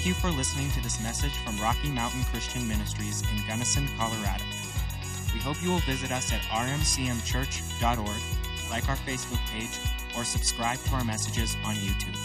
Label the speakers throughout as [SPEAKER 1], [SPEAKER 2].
[SPEAKER 1] Thank you for listening to this message from Rocky Mountain Christian Ministries in Gunnison, Colorado. We hope you will visit us at rmcmchurch.org, like our Facebook page, or subscribe to our messages on YouTube.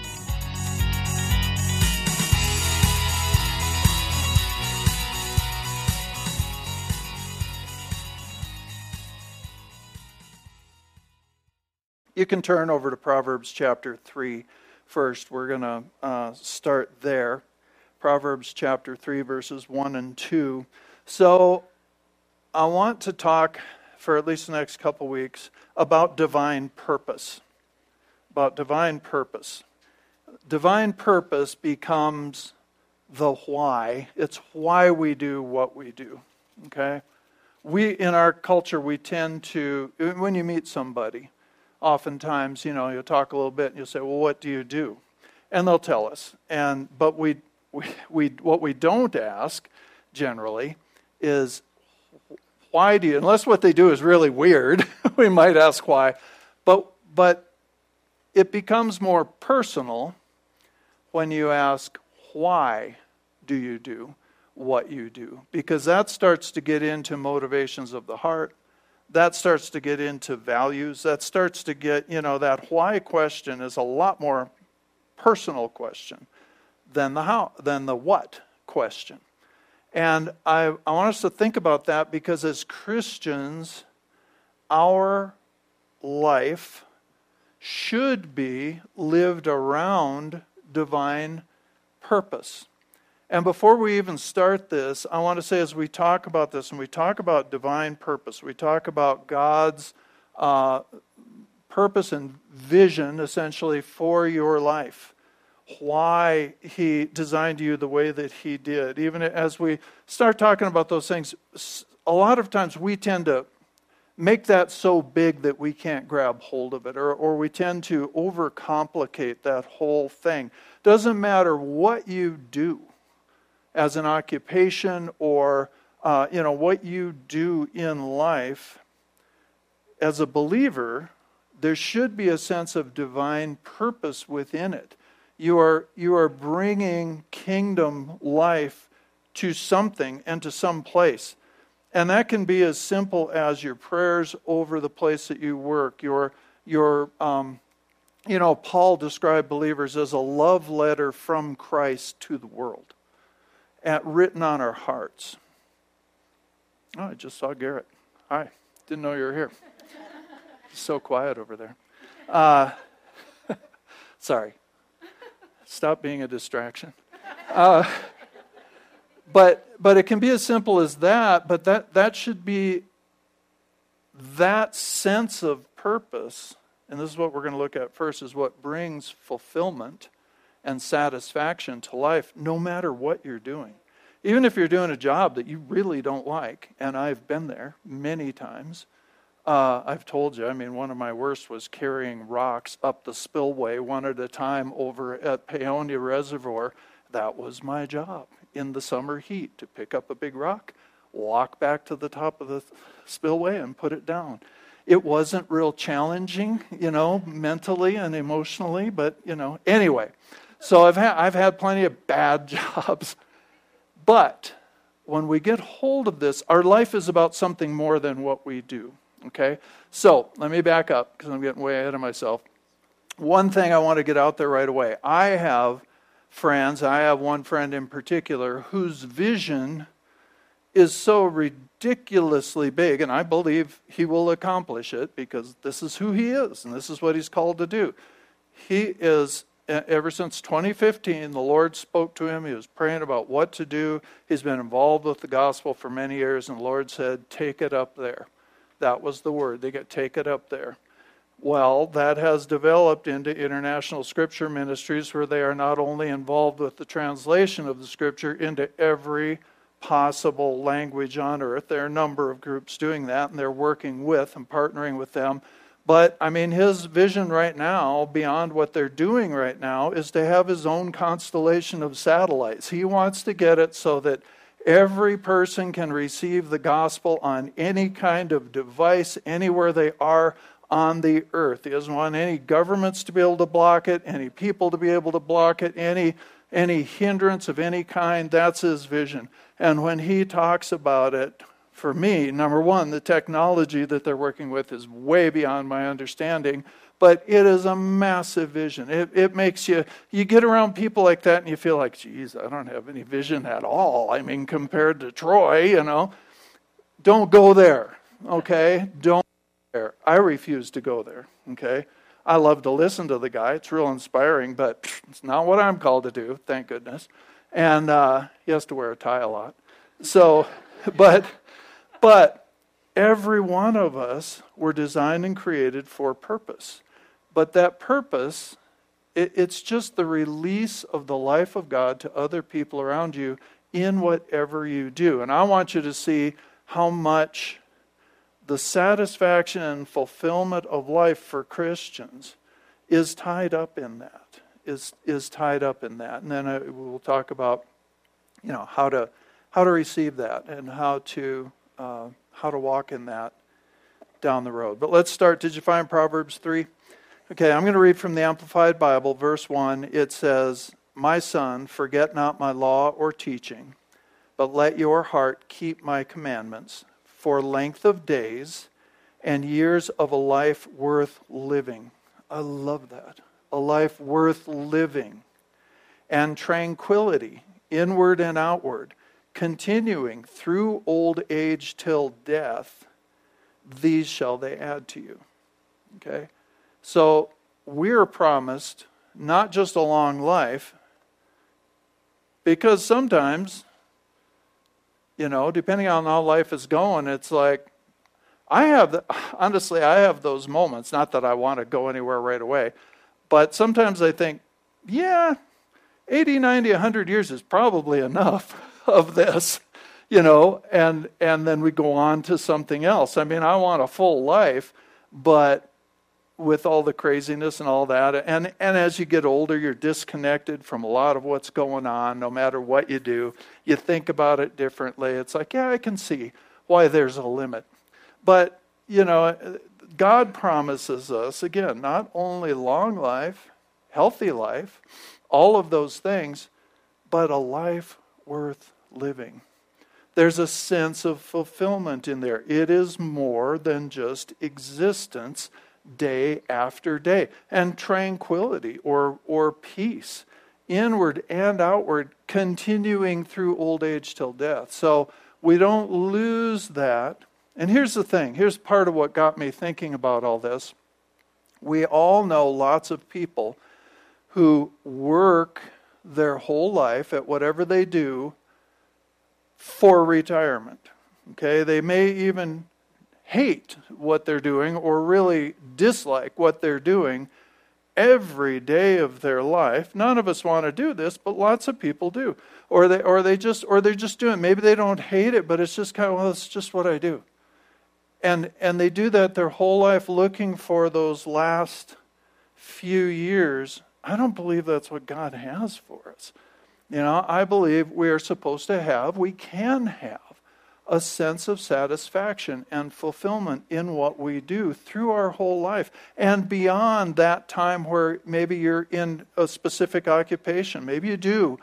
[SPEAKER 2] You can turn over to Proverbs chapter 3 first. We're going to start there. Proverbs chapter 3, verses 1 and 2. So I want to talk for at least the next couple weeks about divine purpose. About divine purpose. Divine purpose becomes the why. It's why we do what we do. Okay? In our culture, we tend to, when you meet somebody, oftentimes, you'll talk a little bit and you'll say, well, what do you do? And they'll tell us. But what we don't ask generally is, why do you, unless what they do is really weird, we might ask why. But it becomes more personal when you ask, why do you do what you do? Because that starts to get into motivations of the heart. That starts to get into values. That starts to get, that why question is a lot more personal question than the what question. And I want us to think about that because as Christians, our life should be lived around divine purpose. And before we even start this, I want to say as we talk about this, and we talk about divine purpose, we talk about God's purpose and vision, essentially, for your life. Why He designed you the way that He did. Even as we start talking about those things, a lot of times we tend to make that so big that we can't grab hold of it, or we tend to overcomplicate that whole thing. Doesn't matter what you do as an occupation or, what you do in life, as a believer, there should be a sense of divine purpose within it. You are bringing kingdom life to something and to some place. And that can be as simple as your prayers over the place that you work. Paul described believers as a love letter from Christ to the world. Written on our hearts. Oh, I just saw Garrett. Hi. Didn't know you were here. So quiet over there. Sorry. Stop being a distraction. But it can be as simple as that, but that should be that sense of purpose, and this is what we're going to look at first, is what brings fulfillment and satisfaction to life, no matter what you're doing. Even if you're doing a job that you really don't like, and I've been there many times. I've told you, one of my worst was carrying rocks up the spillway one at a time over at Paonia Reservoir. That was my job in the summer heat, to pick up a big rock, walk back to the top of the spillway and put it down. It wasn't real challenging, mentally and emotionally, but, anyway. So I've had plenty of bad jobs. But when we get hold of this, our life is about something more than what we do. Okay? So let me back up because I'm getting way ahead of myself. One thing I want to get out there right away. I have friends, I have one friend in particular whose vision is so ridiculously big, and I believe he will accomplish it because this is who he is and this is what he's called to do. He is, ever since 2015, the Lord spoke to him. He was praying about what to do. He's been involved with the gospel for many years, and the Lord said, take it up there. That was the word. They get take it up there. Well, that has developed into International Scripture Ministries, where they are not only involved with the translation of the Scripture into every possible language on earth. There are a number of groups doing that, and they're working with and partnering with them. But, his vision right now, beyond what they're doing right now, is to have his own constellation of satellites. He wants to get it so that every person can receive the gospel on any kind of device, anywhere they are on the earth. He doesn't want any governments to be able to block it, any people to be able to block it, any any hindrance of any kind, that's his vision. And when he talks about it, for me, number one, the technology that they're working with is way beyond my understanding, but it is a massive vision. It makes you get around people like that and you feel like, geez, I don't have any vision at all. I mean, compared to Troy, don't go there, okay? Don't go there. I refuse to go there, okay? I love to listen to the guy. It's real inspiring, but it's not what I'm called to do, thank goodness. And he has to wear a tie a lot. So, but every one of us were designed and created for purpose. But that purpose, it's just the release of the life of God to other people around you in whatever you do. And I want you to see how much the satisfaction and fulfillment of life for Christians is tied up in that. Is tied up in that. And then we'll talk about, how to receive that and how to walk in that down the road. But let's start. Did you find Proverbs 3? Okay, I'm going to read from the Amplified Bible, verse 1. It says, "My son, forget not my law or teaching, but let your heart keep my commandments for length of days and years of a life worth living." I love that. A life worth living. "And tranquility, inward and outward, continuing through old age till death, these shall they add to you." Okay? So we're promised not just a long life, because sometimes, depending on how life is going, it's like, I have those moments, not that I want to go anywhere right away, but sometimes I think, 80, 90, 100 years is probably enough of this, and then we go on to something else. I mean, I want a full life, but with all the craziness and all that, and as you get older, you're disconnected from a lot of what's going on. No matter what you do, you think about it differently. It's like, I can see why there's a limit. But, God promises us, again, not only long life, healthy life, all of those things, but a life worth living. There's a sense of fulfillment in there. It is more than just existence day after day. And tranquility or peace, inward and outward, continuing through old age till death. So we don't lose that. And here's the thing. Here's part of what got me thinking about all this. We all know lots of people who work their whole life at whatever they do for retirement. Okay? They may even hate what they're doing or really dislike what they're doing every day of their life. None of us want to do this, but lots of people do. Or they're just doing it. Maybe they don't hate it, but it's just kind of, it's just what I do. And they do that their whole life, looking for those last few years. I don't believe that's what God has for us. I believe we can have a sense of satisfaction and fulfillment in what we do through our whole life. And beyond that time where maybe you're in a specific occupation. Maybe you do.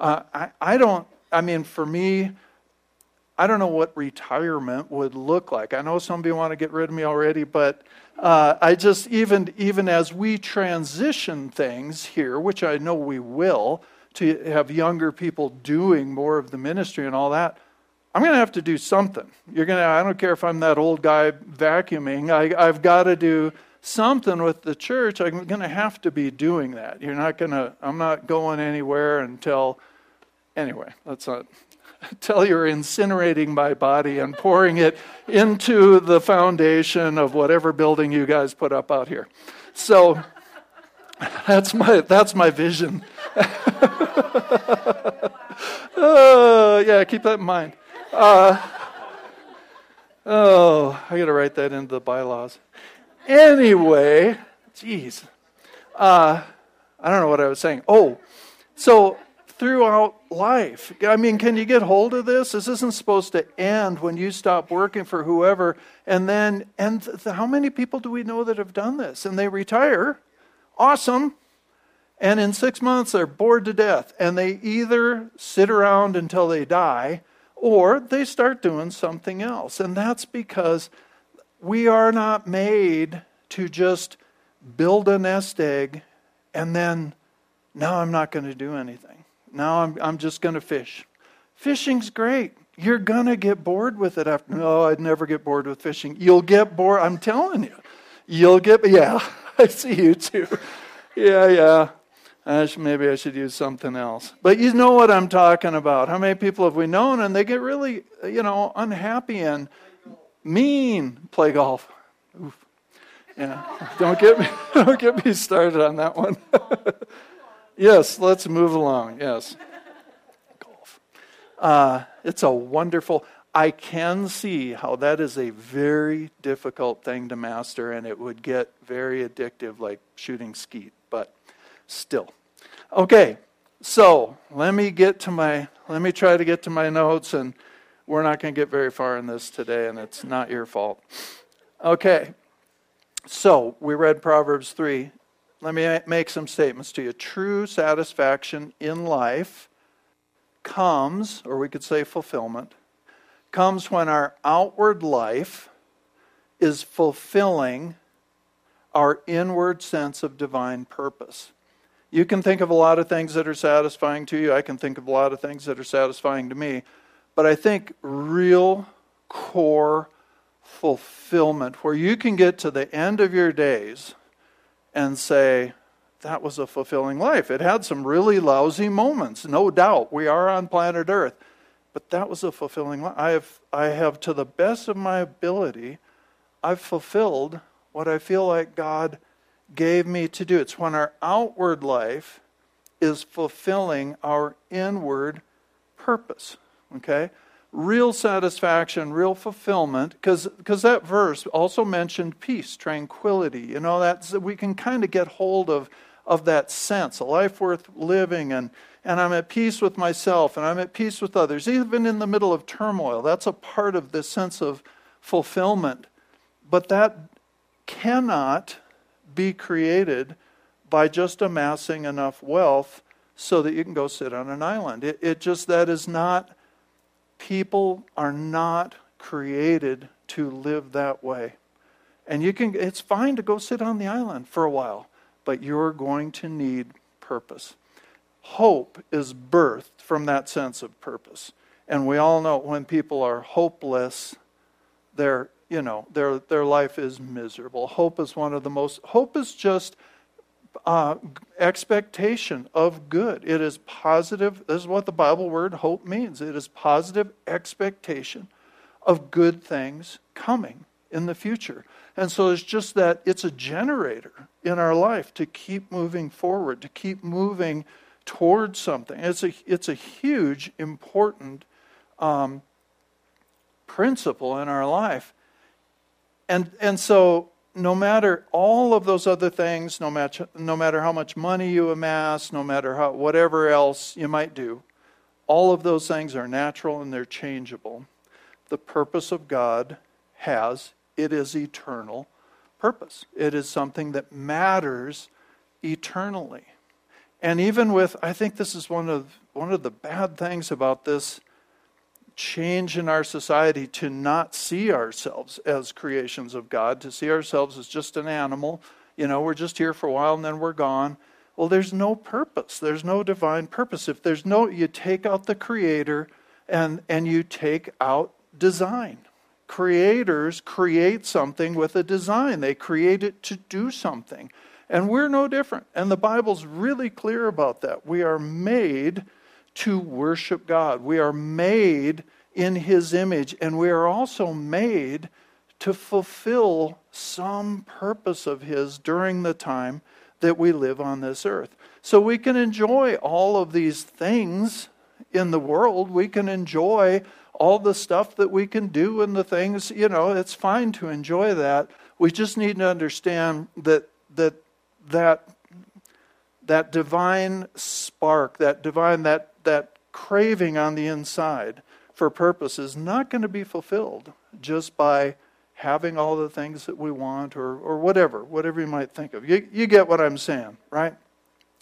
[SPEAKER 2] For me, I don't know what retirement would look like. I know some of you want to get rid of me already, but I just, even as we transition things here, which I know we will, to have younger people doing more of the ministry and all that, I'm going to have to do something. I don't care if I'm that old guy vacuuming. I've got to do something with the church. I'm going to have to be doing that. I'm not going anywhere until you're incinerating my body and pouring it into the foundation of whatever building you guys put up out here. So that's my vision. Keep that in mind. I got to write that into the bylaws. Anyway, geez. I don't know what I was saying. So throughout life, can you get hold of this? This isn't supposed to end when you stop working for whoever. How many people do we know that have done this? And they retire. Awesome. And in 6 months, they're bored to death. And they either sit around until they die, or they start doing something else. And that's because we are not made to just build a nest egg and then, now I'm not going to do anything. Now I'm just going to fish. Fishing's great. You're going to get bored with it after. No, I'd never get bored with fishing. You'll get bored. I'm telling you. Yeah, I see you too. Yeah. Maybe I should use something else. But you know what I'm talking about. How many people have we known and they get really, unhappy and mean? Play golf. Oof. Yeah. Don't get me started on that one. Yes, let's move along. Yes. Golf. It's a wonderful, I can see how that is a very difficult thing to master, and it would get very addictive like shooting skeet, but still. Okay, so let me try to get to my notes, and we're not going to get very far in this today, and it's not your fault. Okay, so we read Proverbs 3. Let me make some statements to you. True satisfaction in life comes, or we could say fulfillment, comes when our outward life is fulfilling our inward sense of divine purpose. You can think of a lot of things that are satisfying to you. I can think of a lot of things that are satisfying to me. But I think real core fulfillment, where you can get to the end of your days and say, that was a fulfilling life. It had some really lousy moments, no doubt. We are on planet Earth. But that was a fulfilling life. I have, to the best of my ability, I've fulfilled what I feel like God gave me to do. It's when our outward life is fulfilling our inward purpose. Okay? Real satisfaction, real fulfillment, because that verse also mentioned peace, tranquility. That's, we can kind of get hold of that sense, a life worth living, and I'm at peace with myself, and I'm at peace with others, even in the middle of turmoil. That's a part of this sense of fulfillment. But that cannot be created by just amassing enough wealth so that you can go sit on an island. People are not created to live that way. And it's fine to go sit on the island for a while, but you're going to need purpose. Hope is birthed from that sense of purpose. And we all know when people are hopeless, their life is miserable. Hope is just expectation of good. It is positive. This is what the Bible word hope means. It is positive expectation of good things coming in the future. And so it's just that it's a generator in our life to keep moving forward, to keep moving towards something. It's a huge, important principle in our life. And so no matter all of those other things, no matter how much money you amass, no matter whatever else you might do, all of those things are natural and they're changeable. The purpose of God it is eternal purpose. It is something that matters eternally. And even I think this is one of the bad things about this change in our society, to not see ourselves as creations of God, to see ourselves as just an animal. We're just here for a while and then we're gone. Well, there's no purpose. There's no divine purpose. If you take out the creator and you take out design. Creators create something with a design. They create it to do something. And we're no different. And the Bible's really clear about that. We are made to worship God. We are made in His image, and we are also made to fulfill some purpose of His during the time that we live on this earth. So we can enjoy all of these things in the world. We can enjoy all the stuff that we can do and the things, it's fine to enjoy that. We just need to understand that divine spark, that craving on the inside for purpose is not going to be fulfilled just by having all the things that we want or whatever you might think of. You get what I'm saying, right?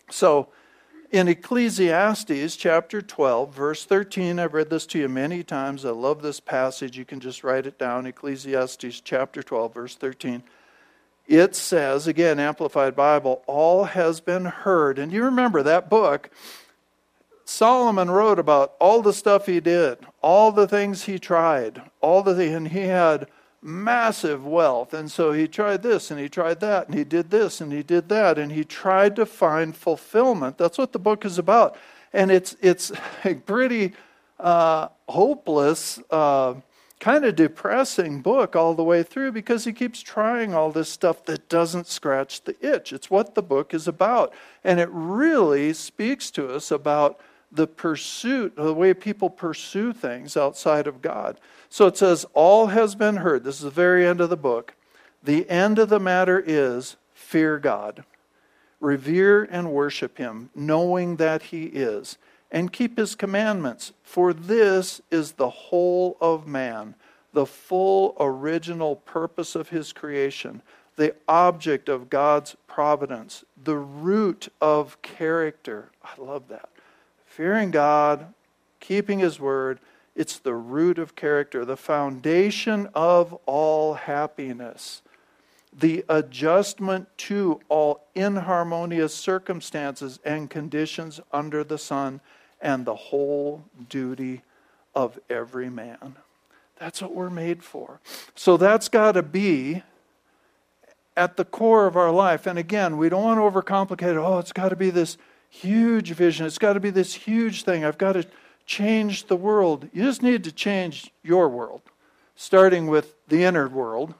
[SPEAKER 2] So in Ecclesiastes chapter 12, verse 13, I've read this to you many times. I love this passage. You can just write it down. Ecclesiastes chapter 12, verse 13. It says, again, Amplified Bible, all has been heard. And you remember that book, Solomon wrote about all the stuff he did, all the things he tried, and he had massive wealth. And so he tried this and he tried that and he did this and he did that and he tried to find fulfillment. That's what the book is about. And it's a pretty hopeless, kind of depressing book all the way through because he keeps trying all this stuff that doesn't scratch the itch. It's what the book is about. And it really speaks to us about the pursuit, the way people pursue things outside of God. So it says, all has been heard. This is the very end of the book. The end of the matter is, fear God. Revere and worship him, knowing that he is. And keep his commandments. For this is the whole of man, the full original purpose of his creation, the object of God's providence, the root of character. I love that. Fearing God, keeping his word, it's the root of character, the foundation of all happiness, the adjustment to all inharmonious circumstances and conditions under the sun, and the whole duty of every man. That's what we're made for. So that's got to be at the core of our life. And again, we don't want to overcomplicate it. Oh, it's got to be this huge vision. It's got to be this huge thing. I've got to change the world. You just need to change your world, starting with the inner world.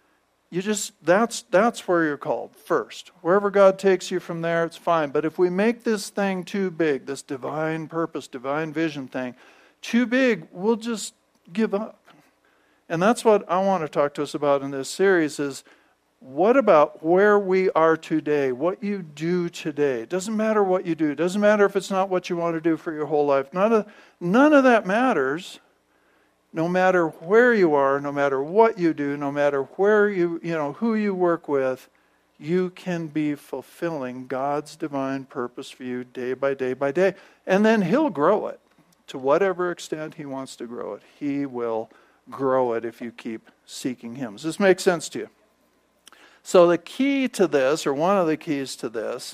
[SPEAKER 2] That's where you're called first. Wherever God takes you from there, it's fine. But if we make this thing too big, this divine purpose, divine vision thing, too big, we'll just give up. And that's what I want to talk to us about in this series is, what about where we are today, what you do today? It doesn't matter what you do. It doesn't matter if it's not what you want to do for your whole life. None of that matters. No matter where you are, no matter what you do, no matter where who you work with, you can be fulfilling God's divine purpose for you day by day by day. And then he'll grow it to whatever extent he wants to grow it. He will grow it if you keep seeking him. Does this make sense to you? So the key to this, or one of the keys to this,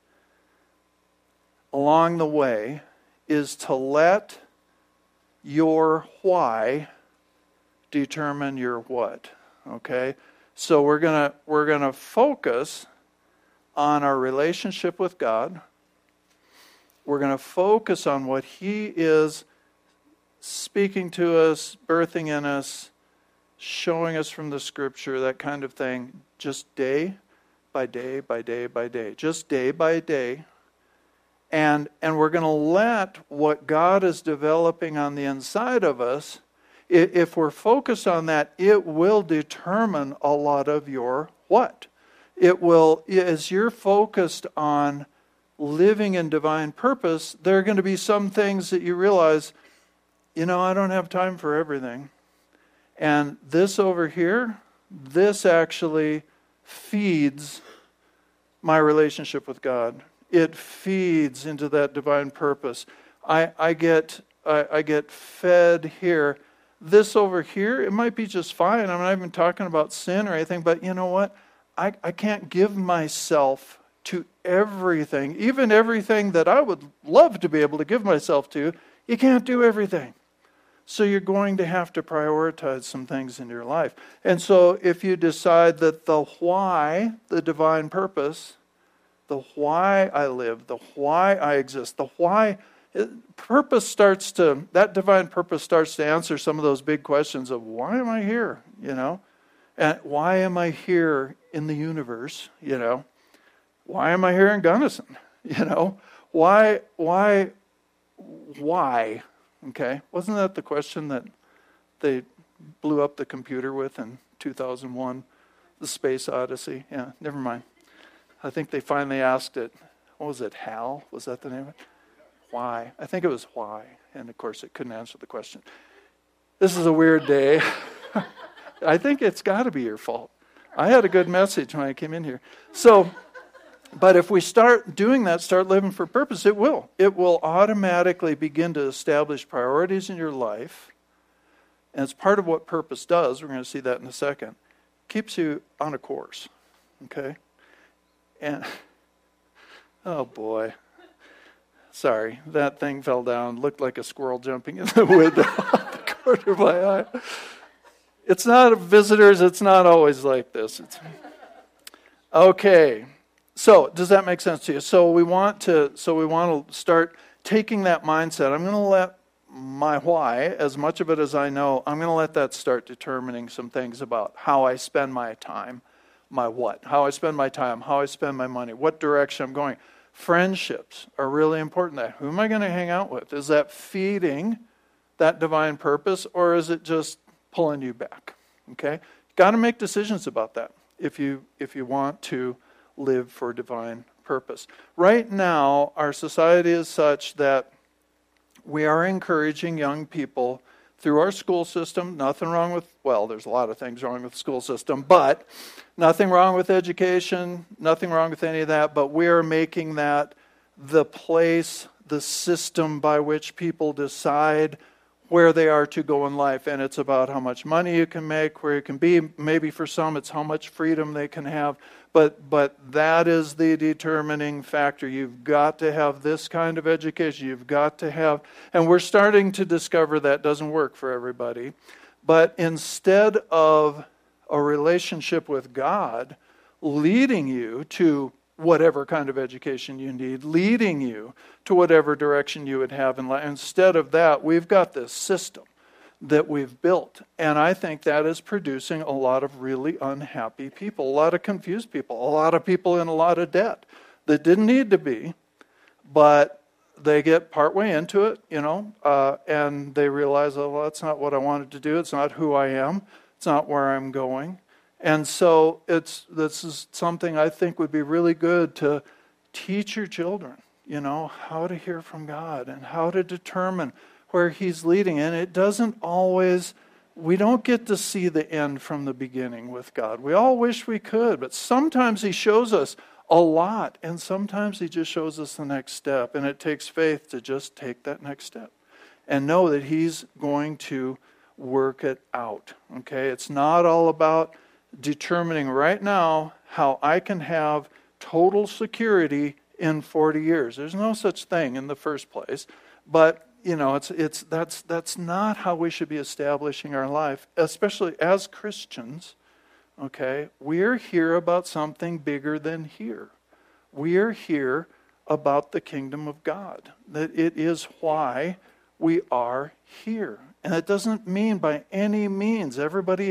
[SPEAKER 2] along the way, is to let your why determine your what. Okay? So we're gonna focus on our relationship with God. We're going to focus on what he is speaking to us, birthing in us, showing us from the scripture, that kind of thing, just day by day by day by day. Just day by day. And we're going to let what God is developing on the inside of us, if we're focused on that, it will determine a lot of your what. It will, as you're focused on living in divine purpose, there are going to be some things that you realize, I don't have time for everything. And this over here, this actually feeds my relationship with God. It feeds into that divine purpose. I get fed here. This over here, it might be just fine. I'm not even talking about sin or anything, but you know what? I can't give myself to everything, even everything that I would love to be able to give myself to. You can't do everything. So you're going to have to prioritize some things in your life. And so if you decide that the why, the divine purpose, the why I live, the why I exist, the why, that divine purpose starts to answer some of those big questions of why am I here, and why am I here in the universe, why am I here in Gunnison, why, okay, wasn't that the question that they blew up the computer with in 2001, the Space Odyssey? Yeah, never mind. I think they finally asked it, what was it, HAL? Was that the name of it? Why? I think it was why. And of course, it couldn't answer the question. This is a weird day. I think it's got to be your fault. I had a good message when I came in here. So But if we start doing that, start living for purpose, it will. It will automatically begin to establish priorities in your life. And it's part of what purpose does. We're going to see that in a second. Keeps you on a course. Okay? And, oh boy. Sorry, that thing fell down. Looked like a squirrel jumping in the window out the corner of my eye. It's not visitors. It's not always like this. Okay. So, does that make sense to you? So we want to start taking that mindset. I'm going to let my why, as much of it as I know, I'm going to let that start determining some things about how I spend my time, my what, how I spend my time, how I spend my money, what direction I'm going. Friendships are really important. Who am I going to hang out with? Is that feeding that divine purpose, or is it just pulling you back? Okay? Got to make decisions about that if you want to live for divine purpose. Right now, our society is such that we are encouraging young people through our school system. Nothing wrong with, well, there's a lot of things wrong with the school system, but nothing wrong with education, nothing wrong with any of that, but we are making that the place, the system by which people decide where they are to go in life. And it's about how much money you can make, where you can be. Maybe for some it's how much freedom they can have. But that is the determining factor. You've got to have this kind of education. You've got to have, and we're starting to discover that doesn't work for everybody. But instead of a relationship with God leading you to whatever kind of education you need, leading you to whatever direction you would have in life, instead of that, we've got this system that we've built. And I think that is producing a lot of really unhappy people, a lot of confused people, a lot of people in a lot of debt that didn't need to be, but they get partway into it, and they realize, oh, well, that's not what I wanted to do. It's not who I am. It's not where I'm going. And so this is something I think would be really good to teach your children, how to hear from God and how to determine where He's leading. And it doesn't always, we don't get to see the end from the beginning with God. We all wish we could, but sometimes He shows us a lot, and sometimes He just shows us the next step. And it takes faith to just take that next step and know that He's going to work it out. Okay? It's not all about determining right now how I can have total security in 40 years. There's no such thing in the first place. But that's not how we should be establishing our life, especially as Christians. Okay, we're here about something bigger than here. We're here about the kingdom of God. That it is why we are here, and it doesn't mean by any means everybody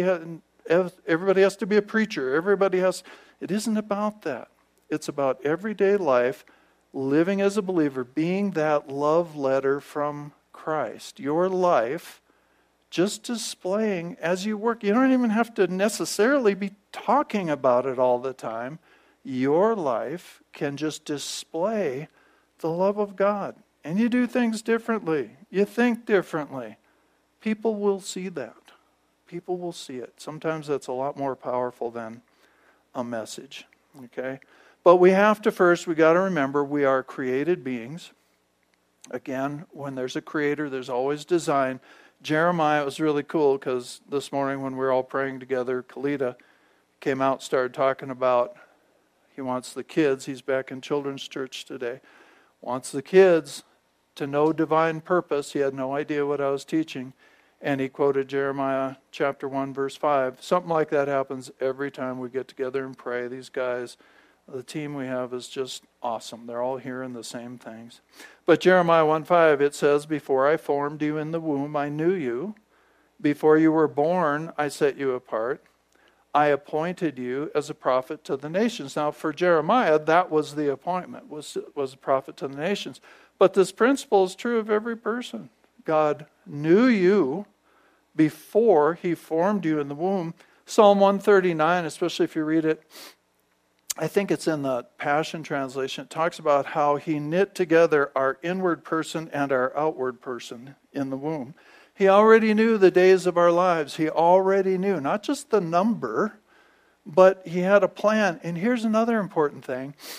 [SPEAKER 2] has to be a preacher. It isn't about that. It's about everyday life. Living as a believer, being that love letter from Christ. Your life just displaying as you work. You don't even have to necessarily be talking about it all the time. Your life can just display the love of God. And you do things differently. You think differently. People will see that. People will see it. Sometimes that's a lot more powerful than a message. Okay? But we got to remember we are created beings. Again, when there's a creator, there's always design. Jeremiah was really cool because this morning when we were all praying together, Kalita came out and started talking about he wants the kids, he's back in children's church today, wants the kids to know divine purpose. He had no idea what I was teaching. And he quoted Jeremiah chapter 1, verse 5. Something like that happens every time we get together and pray. These guys, the team we have is just awesome. They're all hearing the same things. But Jeremiah 1:5, it says, before I formed you in the womb, I knew you. Before you were born, I set you apart. I appointed you as a prophet to the nations. Now, for Jeremiah, that was the appointment, was a prophet to the nations. But this principle is true of every person. God knew you before He formed you in the womb. Psalm 139, especially if you read it, I think it's in the Passion Translation. It talks about how He knit together our inward person and our outward person in the womb. He already knew the days of our lives. He already knew, not just the number, but He had a plan. And here's another important thing.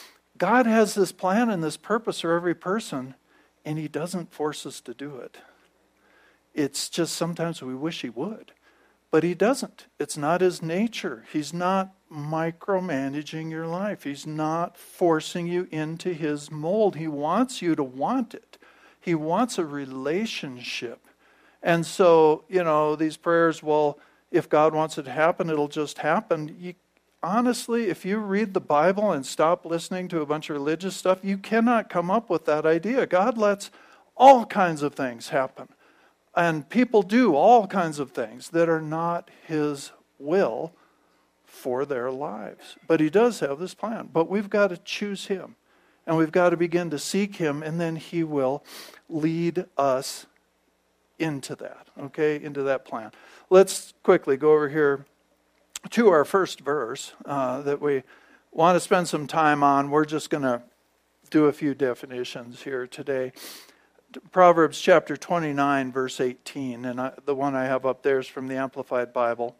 [SPEAKER 2] God has this plan and this purpose for every person, and He doesn't force us to do it. It's just sometimes we wish He would. But He doesn't. It's not His nature. He's not micromanaging your life. He's not forcing you into His mold. He wants you to want it. He wants a relationship. And so, these prayers, well, if God wants it to happen, it'll just happen. Honestly, if you read the Bible and stop listening to a bunch of religious stuff, you cannot come up with that idea. God lets all kinds of things happen. And people do all kinds of things that are not His will for their lives. But He does have this plan. But we've got to choose Him. And we've got to begin to seek Him, and then He will lead us into that, into that plan. Let's quickly go over here to our first verse that we want to spend some time on. We're just going to do a few definitions here today. Proverbs chapter 29, verse 18, and the one I have up there is from the Amplified Bible.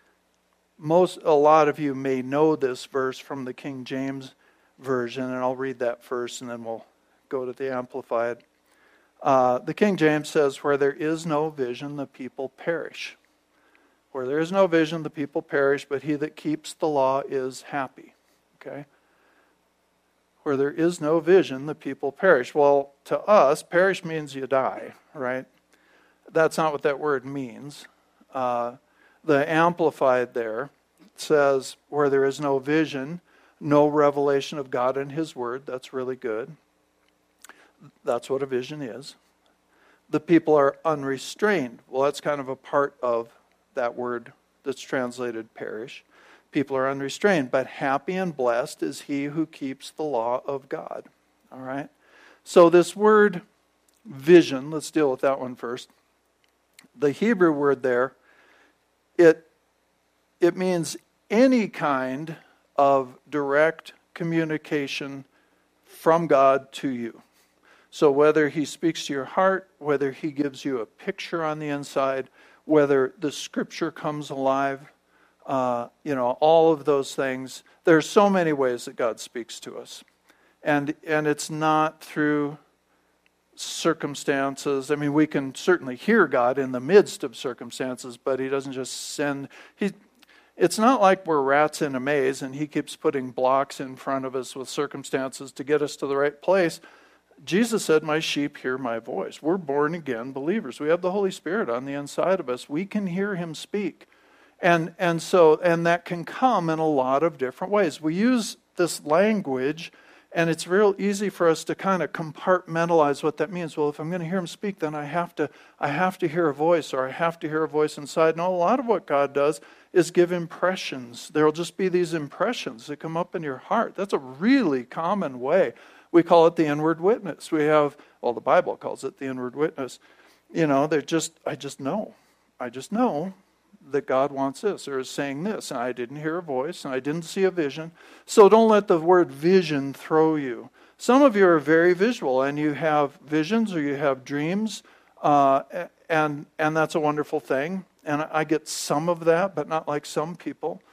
[SPEAKER 2] A lot of you may know this verse from the King James Version, and I'll read that first, and then we'll go to the Amplified. The King James says, "Where there is no vision, the people perish. Where there is no vision, the people perish, but he that keeps the law is happy." Okay? Where there is no vision, the people perish. Well, to us, perish means you die, right? That's not what that word means. The Amplified there says, where there is no vision, no revelation of God and His Word. That's really good. That's what a vision is. The people are unrestrained. Well, that's kind of a part of that word that's translated perish. People are unrestrained, but happy and blessed is he who keeps the law of God. All right? So this word vision, let's deal with that one first. The Hebrew word there, it means any kind of direct communication from God to you. So whether He speaks to your heart, whether He gives you a picture on the inside, whether the Scripture comes alive, all of those things. There's so many ways that God speaks to us. And it's not through circumstances. I mean, we can certainly hear God in the midst of circumstances, but He doesn't just send... It's not like we're rats in a maze and He keeps putting blocks in front of us with circumstances to get us to the right place. Jesus said, "My sheep hear my voice." We're born again believers. We have the Holy Spirit on the inside of us. We can hear Him speak. And that can come in a lot of different ways. We use this language, and it's real easy for us to kind of compartmentalize what that means. Well, if I'm going to hear Him speak, then I have to hear a voice, or I have to hear a voice inside. No, a lot of what God does is give impressions. There'll just be these impressions that come up in your heart. That's a really common way. We call it the inward witness. The Bible calls it the inward witness. I just know that God wants this, or is saying this, and I didn't hear a voice, and I didn't see a vision. So don't let the word vision throw you. Some of you are very visual, and you have visions, or you have dreams, and that's a wonderful thing. And I get some of that, but not like some people.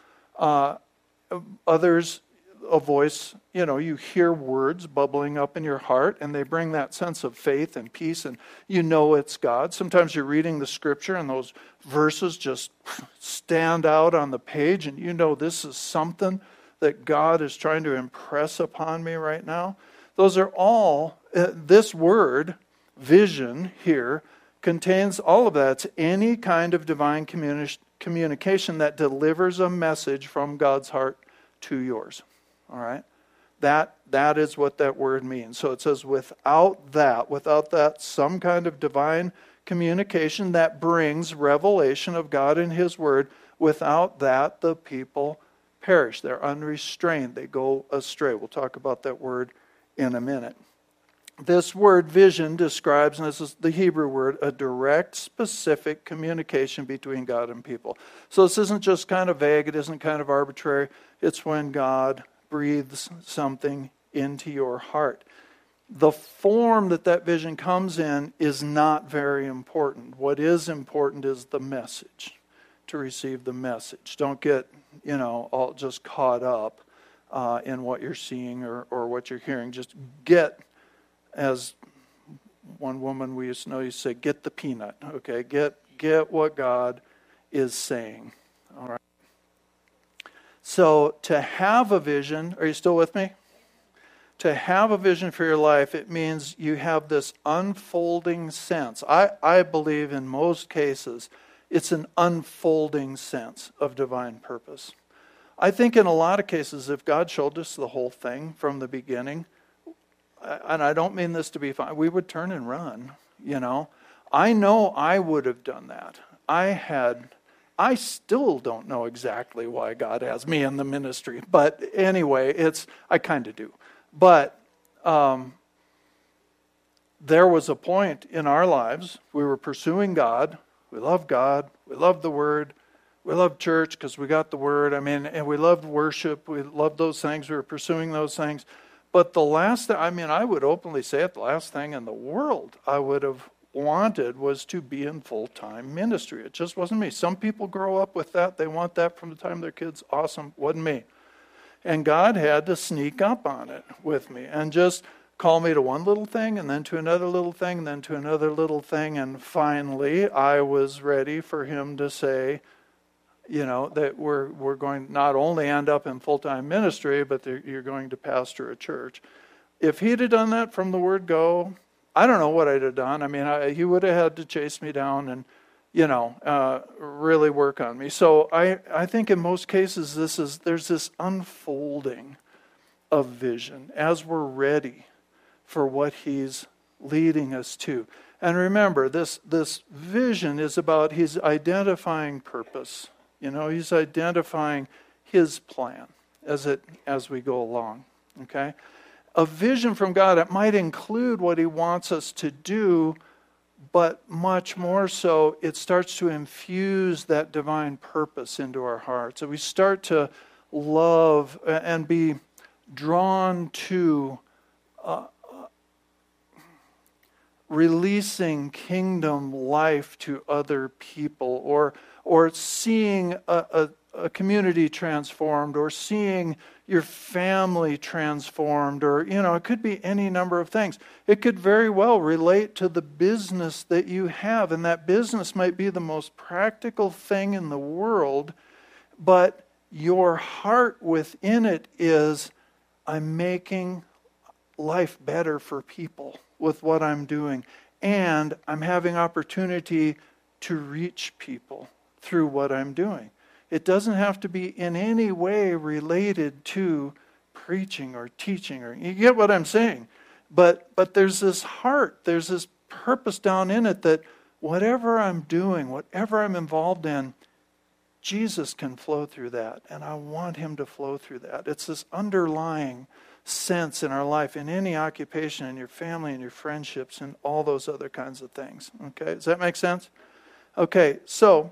[SPEAKER 2] Others, a voice, you hear words bubbling up in your heart, and they bring that sense of faith and peace, and it's God. Sometimes you're reading the Scripture, and those verses just stand out on the page, and this is something that God is trying to impress upon me right now. Those are all, this word, vision here, contains all of that. It's any kind of divine communication that delivers a message from God's heart to yours. All right? That is what that word means. So it says without that some kind of divine communication that brings revelation of God in His Word, without that the people perish. They're unrestrained. They go astray. We'll talk about that word in a minute. This word vision describes, and this is the Hebrew word, a direct, specific communication between God and people. So this isn't just kind of vague. It isn't kind of arbitrary. It's when God breathes something into your heart. The form that vision comes in is not very important. What is important is the message, to receive the message. Don't get, all just caught up in what you're seeing or what you're hearing. Just get, as one woman we used to say, get the peanut, okay? Get what God is saying, all right? So to have a vision, are you still with me? To have a vision for your life, it means you have this unfolding sense. I believe in most cases, it's an unfolding sense of divine purpose. I think in a lot of cases, if God showed us the whole thing from the beginning, and I don't mean this to be fun, we would turn and run, I know I would have done that. I still don't know exactly why God has me in the ministry, but anyway, I kind of do. But there was a point in our lives, we were pursuing God, we loved the Word, we loved church because we got the Word, and we loved worship, we loved those things, we were pursuing those things. But the last thing, I would openly say it, the last thing in the world I would have wanted was to be in full-time ministry. It just wasn't me. Some people grow up with that, they want that from the time they're kids, awesome, wasn't me. And God had to sneak up on it with me and just call me to one little thing and then to another little thing and then to another little thing. And finally, I was ready for him to say, that we're going to not only end up in full-time ministry, but you're going to pastor a church. If he'd have done that from the word go, I don't know what I'd have done. He would have had to chase me down and really work on me. So I think in most cases there's this unfolding of vision as we're ready for what he's leading us to. And remember, this vision is about he's identifying purpose. He's identifying his plan as we go along. Okay? A vision from God, it might include what he wants us to do, but much more so, it starts to infuse that divine purpose into our hearts. So we start to love and be drawn to releasing kingdom life to other people, or seeing a community transformed, or seeing your family transformed, or, it could be any number of things. It could very well relate to the business that you have, and that business might be the most practical thing in the world, but your heart within it is, I'm making life better for people with what I'm doing, and I'm having opportunity to reach people through what I'm doing. It doesn't have to be in any way related to preaching or teaching, or you get what I'm saying. But there's this heart, there's this purpose down in it that whatever I'm doing, whatever I'm involved in, Jesus can flow through that, and I want him to flow through that. It's this underlying sense in our life, in any occupation, in your family, in your friendships, and all those other kinds of things. Okay, does that make sense? Okay, so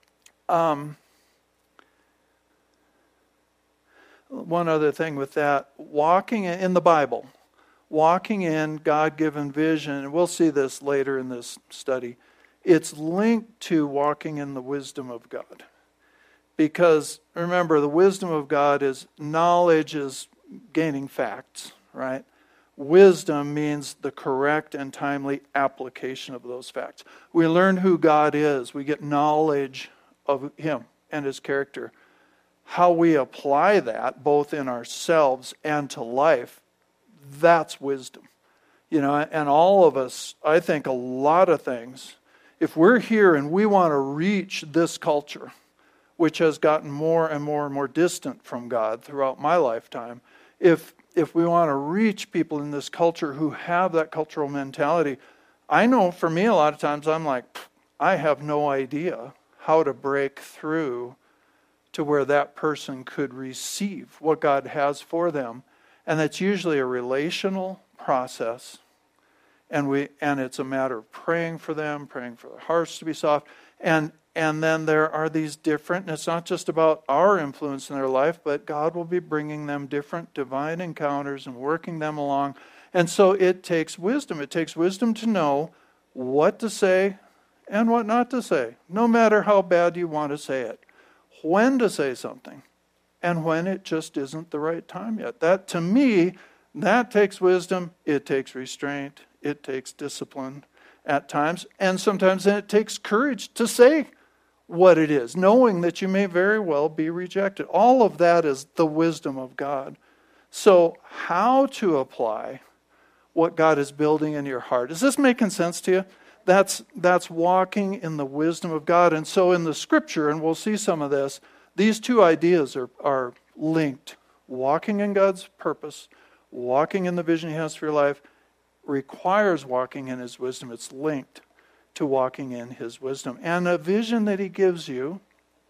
[SPEAKER 2] one other thing with that, walking in the Bible, walking in God-given vision, and we'll see this later in this study, it's linked to walking in the wisdom of God. Because remember, the wisdom of God is knowledge is gaining facts, right? Wisdom means the correct and timely application of those facts. We learn who God is. We get knowledge of him and his character. How we apply that, both in ourselves and to life, that's wisdom. And all of us, I think a lot of things, if we're here and we want to reach this culture, which has gotten more and more and more distant from God throughout my lifetime, if we want to reach people in this culture who have that cultural mentality, I know for me a lot of times I'm like, I have no idea how to break through to where that person could receive what God has for them. And that's usually a relational process. And it's a matter of praying for them, praying for their hearts to be soft. And then there are these different, and it's not just about our influence in their life, but God will be bringing them different divine encounters and working them along. And so it takes wisdom. It takes wisdom to know what to say and what not to say, no matter how bad you want to say it. When to say something and when it just isn't the right time yet. That, to me, that takes wisdom, it takes restraint, it takes discipline at times, and sometimes it takes courage to say what it is, knowing that you may very well be rejected. All of that is the wisdom of God. So how to apply what God is building in your heart? Is this making sense to you? That's walking in the wisdom of God. And so in the scripture, and we'll see some of this, these two ideas are linked. Walking in God's purpose, walking in the vision He has for your life, requires walking in His wisdom. It's linked to walking in His wisdom. And a vision that He gives you,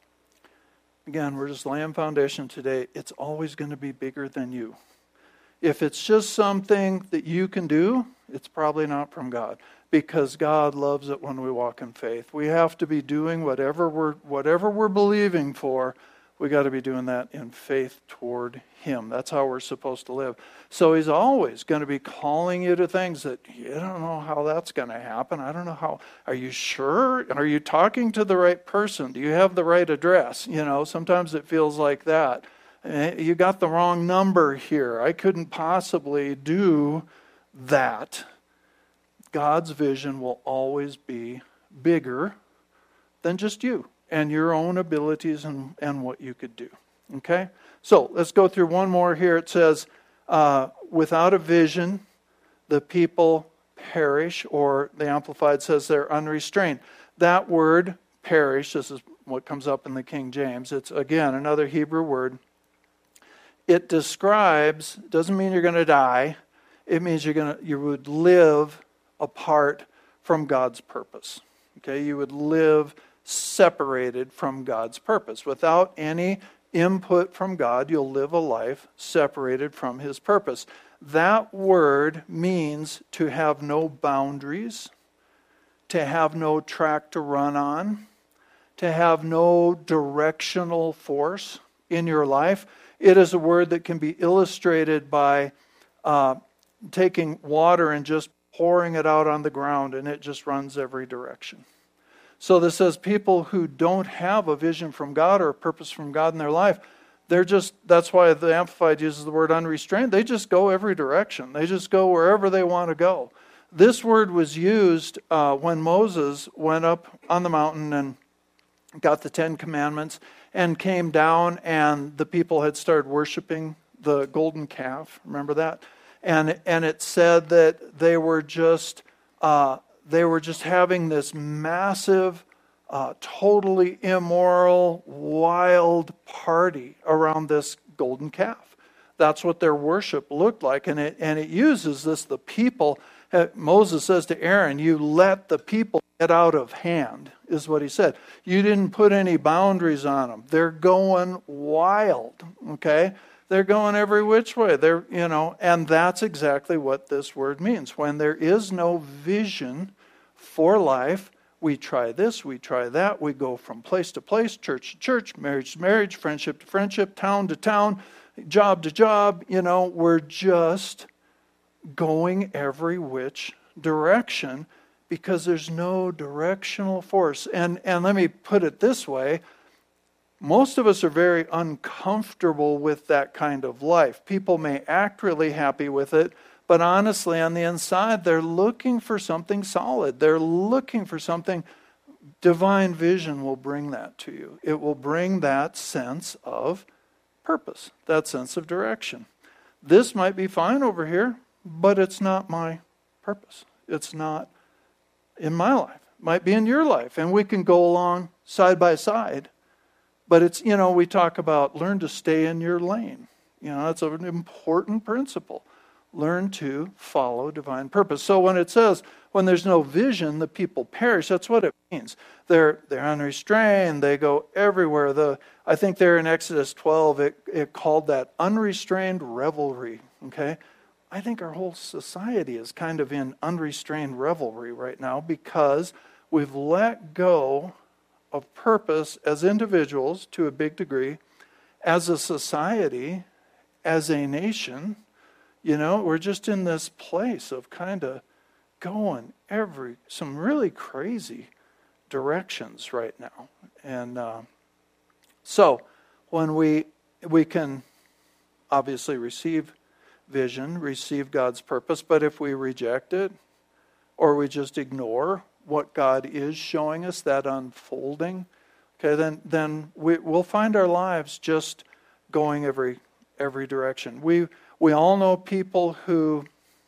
[SPEAKER 2] again, we're just laying foundation today, it's always going to be bigger than you. If it's just something that you can do, it's probably not from God, because God loves it when we walk in faith. We have to be doing whatever we're believing for. We got to be doing that in faith toward Him. That's how we're supposed to live. So He's always going to be calling you to things that you don't know how that's going to happen. I don't know how. Are you sure? Are you talking to the right person? Do you have the right address? Sometimes it feels like that. You got the wrong number here. I couldn't possibly do that. God's vision will always be bigger than just you and your own abilities and what you could do. Okay? So let's go through one more here. It says, without a vision, the people perish, or the Amplified says they're unrestrained. That word, perish, this is what comes up in the King James. It's, again, another Hebrew word. It describes, doesn't mean you're going to die. It means you would live apart from God's purpose. Okay? You would live separated from God's purpose. Without any input from God, you'll live a life separated from His purpose. That word means to have no boundaries, to have no track to run on, to have no directional force in your life. It is a word that can be illustrated by taking water and just pouring it out on the ground, and it just runs every direction. So this says people who don't have a vision from God or a purpose from God in their life, that's why the Amplified uses the word unrestrained. They just go every direction. They just go wherever they want to go. This word was used when Moses went up on the mountain and got the 10 Commandments and came down, and the people had started worshiping the golden calf. Remember that? And it said that they were just having this massive, totally immoral, wild party around this golden calf. That's what their worship looked like. And it uses this, the people. Moses says to Aaron, you let the people get out of hand, is what he said. You didn't put any boundaries on them. They're going wild, okay? They're going every which way. And that's exactly what this word means. When there is no vision for life, we try this, we try that, we go from place to place, church to church, marriage to marriage, friendship to friendship, town to town, job to job. We're just going every which direction because there's no directional force. And let me put it this way. Most of us are very uncomfortable with that kind of life. People may act really happy with it, but honestly, on the inside, they're looking for something solid. They're looking for something. Divine vision will bring that to you. It will bring that sense of purpose, that sense of direction. This might be fine over here, but it's not my purpose. It's not in my life. It might be in your life, and we can go along side by side. But it's, we talk about learn to stay in your lane. That's an important principle. Learn to follow divine purpose. So when it says, when there's no vision, the people perish, that's what it means. They're unrestrained. They go everywhere. I think there in Exodus 12, it called that unrestrained revelry. Okay? I think our whole society is kind of in unrestrained revelry right now because we've let go of purpose as individuals to a big degree, as a society, as a nation. We're just in this place of kind of going some really crazy directions right now. And so when we we can obviously receive vision, receive God's purpose, but if we reject it, or we just ignore what God is showing us, that unfolding, okay, then we'll find our lives just going every direction. We all know people who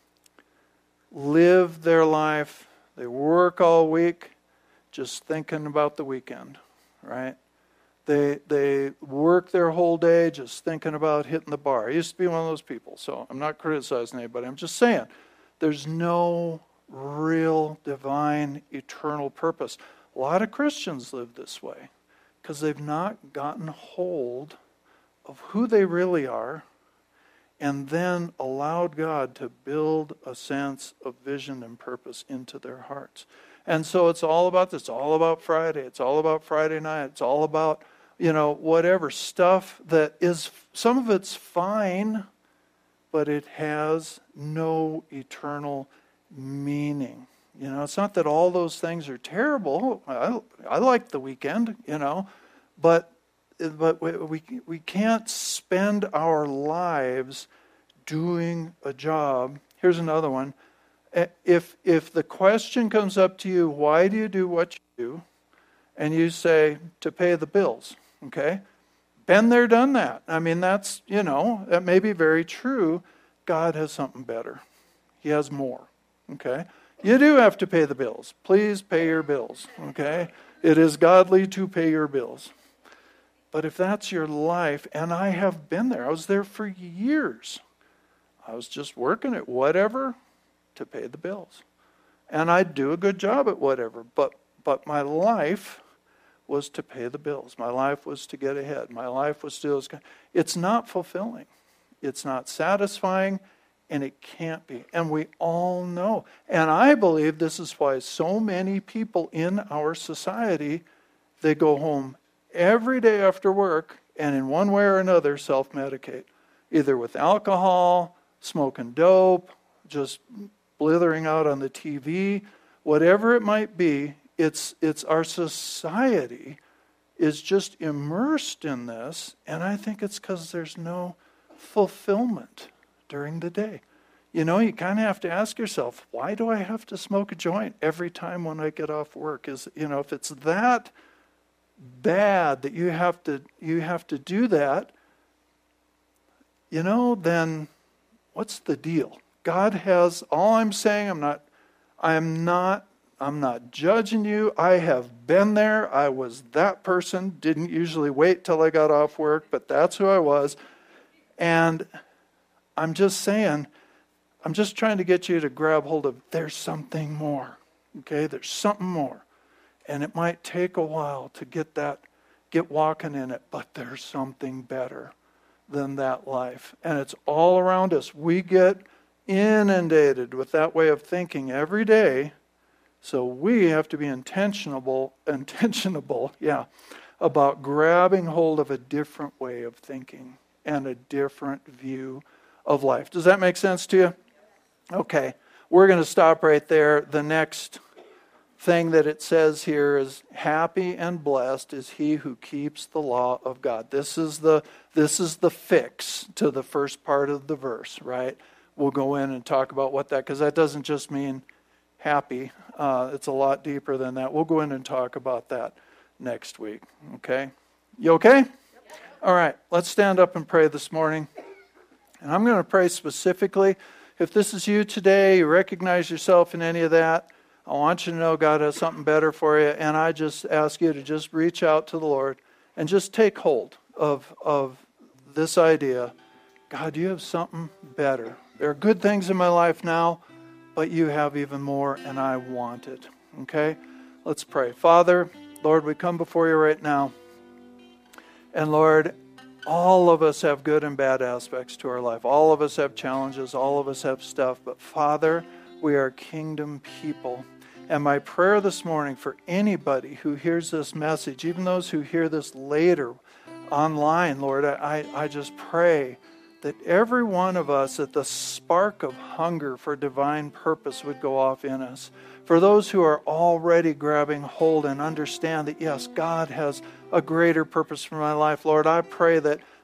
[SPEAKER 2] live their life, they work all week, just thinking about the weekend, right? They work their whole day just thinking about hitting the bar. I used to be one of those people, so I'm not criticizing anybody. I'm just saying there's no real divine eternal purpose. A lot of Christians live this way because they've not gotten hold of who they really are and then allowed God to build a sense of vision and purpose into their hearts. And so it's all about this. It's all about Friday. It's all about Friday night. It's all about, whatever stuff that is, some of it's fine, but it has no eternal meaning. It's not that all those things are terrible. I like the weekend, but we can't spend our lives doing a job. Here's another one. If the question comes up to you, why do you do what you do? And you say, to pay the bills, okay? Been there, done that. I mean, that's, that may be very true. God has something better. He has more, okay? You do have to pay the bills. Please pay your bills, okay? It is godly to pay your bills. But if that's your life, and I have been there, I was there for years. I was just working at whatever to pay the bills. And I'd do a good job at whatever. But my life was to pay the bills. My life was to get ahead. My life was to... It's not fulfilling. It's not satisfying. And it can't be. And we all know. And I believe this is why so many people in our society, they go home every day after work and in one way or another self-medicate. Either with alcohol, smoking dope, just blithering out on the TV, whatever it might be, it's our society is just immersed in this, and I think it's because there's no fulfillment during the day. You kind of have to ask yourself, why do I have to smoke a joint every time when I get off work? If it's that bad that you have to do that, then what's the deal? God has, all I'm saying, I'm not judging you. I have been there. I was that person. Didn't usually wait till I got off work, but that's who I was. And I'm just saying, I'm just trying to get you to grab hold of, there's something more. Okay, there's something more. And it might take a while to get walking in it, but there's something better than that life. And it's all around us. We get inundated with that way of thinking every day. So we have to be intentionable, about grabbing hold of a different way of thinking and a different view of life. Does that make sense to you? Okay, we're going to stop right there. The next thing that it says here is, happy and blessed is he who keeps the law of God. This is the fix to the first part of the verse, right? We'll go in and talk about what that, because that doesn't just mean happy. It's a lot deeper than that. We'll go in and talk about that next week, okay? You okay? Yep. All right, let's stand up and pray this morning. And I'm going to pray specifically. If this is you today, you recognize yourself in any of that, I want you to know God has something better for you. And I just ask you to just reach out to the Lord and just take hold of this idea. God, you have something better. There are good things in my life now, but you have even more, and I want it. Okay? Let's pray. Father, Lord, we come before you right now. And Lord, all of us have good and bad aspects to our life. All of us have challenges. All of us have stuff. But Father, we are kingdom people. And my prayer this morning for anybody who hears this message, even those who hear this later online, Lord, I just pray that every one of us, that the spark of hunger for divine purpose would go off in us. For those who are already grabbing hold and understand that, yes, God has a greater purpose for my life, Lord, I pray that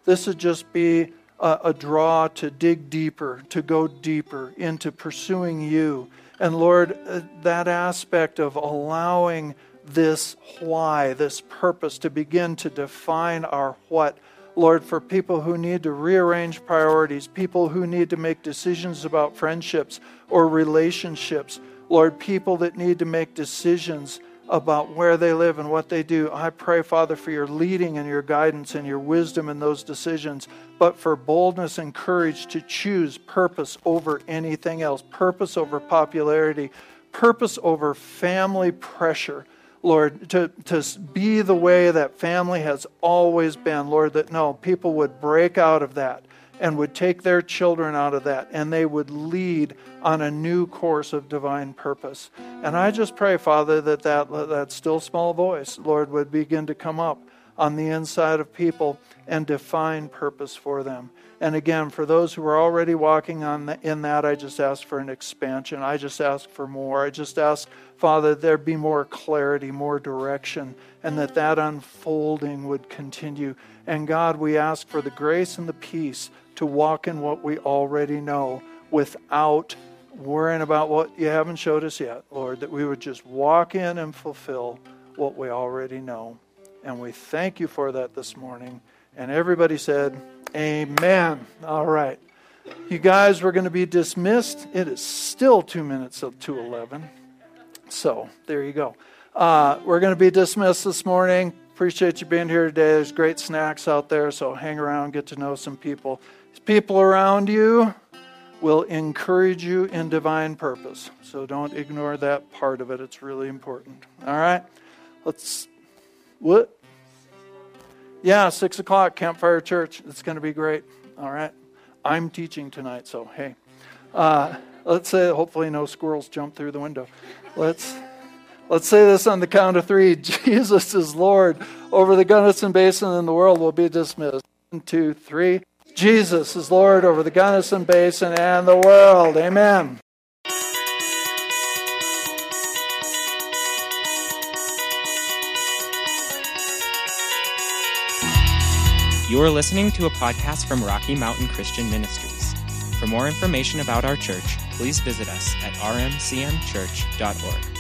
[SPEAKER 2] This would just be a draw to dig deeper, to go deeper into pursuing you. And Lord, that aspect of allowing this why, this purpose to begin to define our what. Lord, for people who need to rearrange priorities, people who need to make decisions about friendships or relationships, Lord, people that need to make decisions about where they live and what they do. I pray, Father, for your leading and your guidance and your wisdom in those decisions, but for boldness and courage to choose purpose over anything else, purpose over popularity, purpose over family pressure. Lord, to be the way that family has always been, Lord, that no, people would break out of that and would take their children out of that, and they would lead on a new course of divine purpose. And I just pray, Father, that still small voice, Lord, would begin to come up on the inside of people and define purpose for them. And again, for those who are already walking in that, I just ask for an expansion. I just ask for more. I just ask, Father, there be more clarity, more direction, and that unfolding would continue. And God, we ask for the grace and the peace to walk in what we already know without worrying about what you haven't showed us yet, Lord, that we would just walk in and fulfill what we already know. And we thank you for that this morning. And everybody said, amen. All right. You guys, we're going to be dismissed. It is still 2 minutes to 11. So there you go. We're going to be dismissed this morning. Appreciate you being here today. There's great snacks out there, so hang around, get to know some people. These people around you will encourage you in divine purpose. So don't ignore that part of it. It's really important. All right? What? Yeah, 6 o'clock, Campfire Church. It's going to be great. All right. I'm teaching tonight, so hey. Let's say hopefully no squirrels jump through the window. Let's say this on the count of 3. Jesus is Lord over the Gunnison Basin, and the world will be dismissed. 1, 2, 3. Jesus is Lord over the Gunnison Basin and the world. Amen.
[SPEAKER 1] You are listening to a podcast from Rocky Mountain Christian Ministries. For more information about our church, please visit us at rmcmchurch.org.